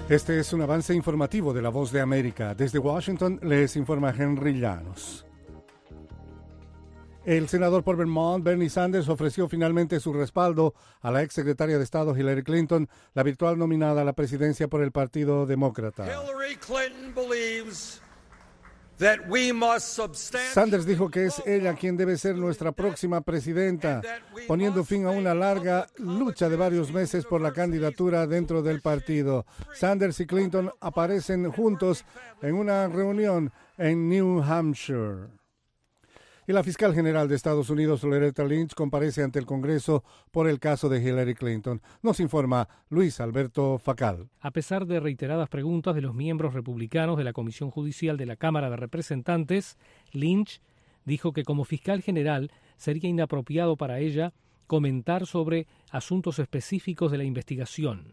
Este es un avance informativo de La Voz de América. Desde Washington les informa Henry Llanos. El senador por Vermont, Bernie Sanders, ofreció finalmente su respaldo a la exsecretaria de Estado Hillary Clinton, la virtual nominada a la presidencia por el Partido Demócrata. Hillary Clinton believes Sanders dijo que es ella quien debe ser nuestra próxima presidenta, poniendo fin a una larga lucha de varios meses por la candidatura dentro del partido. Sanders y Clinton aparecen juntos en una reunión en New Hampshire. Y la fiscal general de Estados Unidos, Loretta Lynch, comparece ante el Congreso por el caso de Hillary Clinton. Nos informa Luis Alberto Facal. A pesar de reiteradas preguntas de los miembros republicanos de la Comisión Judicial de la Cámara de Representantes, Lynch dijo que como fiscal general sería inapropiado para ella comentar sobre asuntos específicos de la investigación.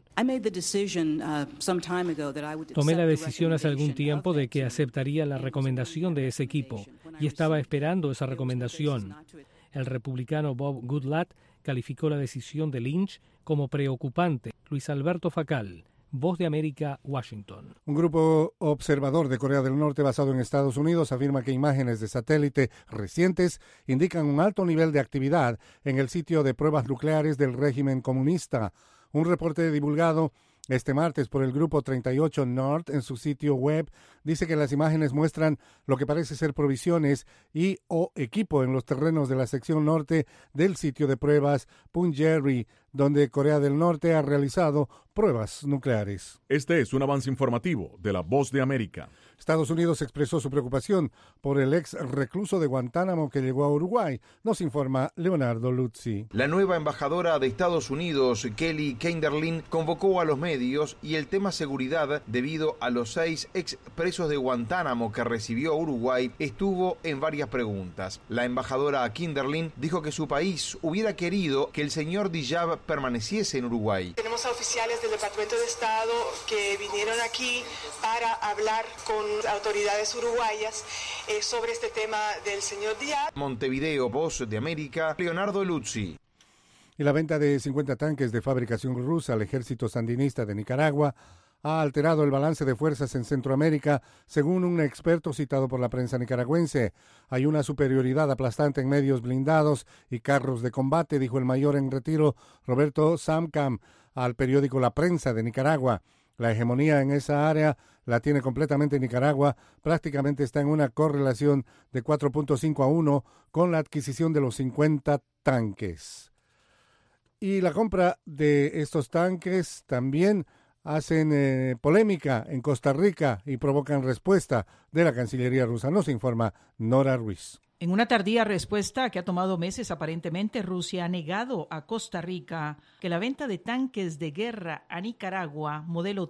Tomé la decisión hace algún tiempo de que aceptaría la recomendación de ese equipo y estaba esperando esa recomendación. El republicano Bob Goodlatte calificó la decisión de Lynch como preocupante. Luis Alberto Facal, Voz de América, Washington. Un grupo observador de Corea del Norte basado en Estados Unidos afirma que imágenes de satélite recientes indican un alto nivel de actividad en el sitio de pruebas nucleares del régimen comunista. Un reporte divulgado este martes por el Grupo 38 North en su sitio web dice que las imágenes muestran lo que parece ser provisiones y o equipo en los terrenos de la sección norte del sitio de pruebas Punggye-ri, donde Corea del Norte ha realizado pruebas nucleares. Este es un avance informativo de La Voz de América. Estados Unidos expresó su preocupación por el ex recluso de Guantánamo que llegó a Uruguay. Nos informa Leonardo Luzzi. La nueva embajadora de Estados Unidos, Kelly Kinderlin, convocó a los medios y el tema seguridad debido a los 6 ex presos de Guantánamo que recibió Uruguay estuvo en varias preguntas. La embajadora Kinderlin dijo que su país hubiera querido que el señor Diyab permaneciese en Uruguay. Tenemos a oficiales del Departamento de Estado que vinieron aquí para hablar con autoridades uruguayas sobre este tema del señor Diyab. Montevideo, Voz de América, Leonardo Luzzi. Y la venta de 50 tanques de fabricación rusa al ejército sandinista de Nicaragua ha alterado el balance de fuerzas en Centroamérica, según un experto citado por la prensa nicaragüense. Hay una superioridad aplastante en medios blindados y carros de combate, dijo el mayor en retiro Roberto Samcam al periódico La Prensa de Nicaragua. La hegemonía en esa área la tiene completamente Nicaragua, prácticamente está en una correlación de 4.5-1 con la adquisición de los 50 tanques. Y la compra de estos tanques también hacen polémica en Costa Rica y provocan respuesta de la Cancillería rusa. Nos informa Nora Ruiz. En una tardía respuesta que ha tomado meses aparentemente, Rusia ha negado a Costa Rica que la venta de tanques de guerra a Nicaragua, modelo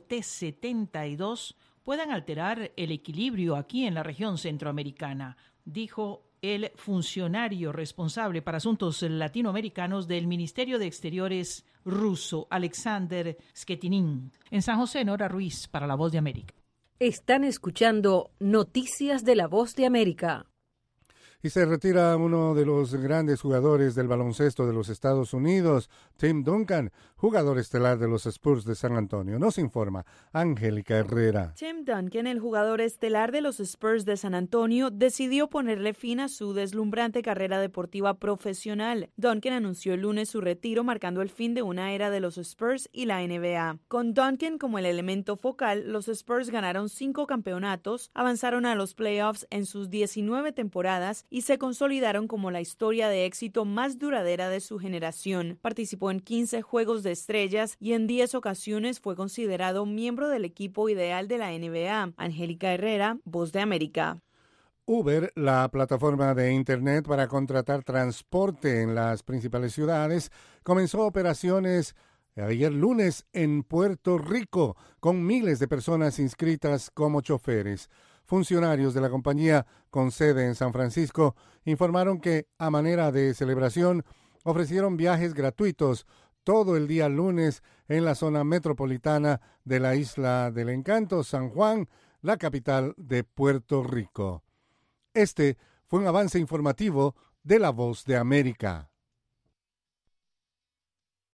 T-72, puedan alterar el equilibrio aquí en la región centroamericana, dijo el funcionario responsable para asuntos latinoamericanos del Ministerio de Exteriores ruso, Alexander Sketinin. En San José, Nora Ruiz, para La Voz de América. Están escuchando Noticias de La Voz de América. Y se retira uno de los grandes jugadores del baloncesto de los Estados Unidos, Tim Duncan, jugador estelar de los Spurs de San Antonio. Nos informa Angélica Herrera. Tim Duncan, el jugador estelar de los Spurs de San Antonio, decidió ponerle fin a su deslumbrante carrera deportiva profesional. Duncan anunció el lunes su retiro, marcando el fin de una era de los Spurs y la NBA. Con Duncan como el elemento focal, los Spurs ganaron 5 campeonatos, avanzaron a los playoffs en sus 19 temporadas y se consolidaron como la historia de éxito más duradera de su generación. Participó en 15 Juegos de Estrellas y en 10 ocasiones fue considerado miembro del equipo ideal de la NBA. Angélica Herrera, Voz de América. Uber, la plataforma de Internet para contratar transporte en las principales ciudades, comenzó operaciones ayer lunes en Puerto Rico, con miles de personas inscritas como choferes. Funcionarios de la compañía con sede en San Francisco informaron que, a manera de celebración, ofrecieron viajes gratuitos todo el día lunes en la zona metropolitana de la Isla del Encanto, San Juan, la capital de Puerto Rico. Este fue un avance informativo de La Voz de América.